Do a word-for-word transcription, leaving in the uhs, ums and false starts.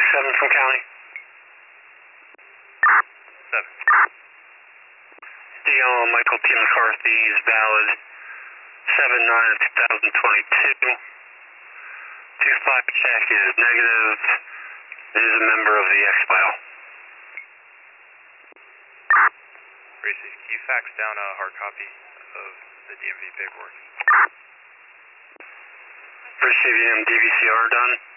seven from county. seven. Deal Michael T. McCarthy is valid seven nine of two thousand twenty-two. two five check is negative. It is a member of the X-File. Racing, can you fax down a hard copy of the D M V paperwork? Receiving D V C R done.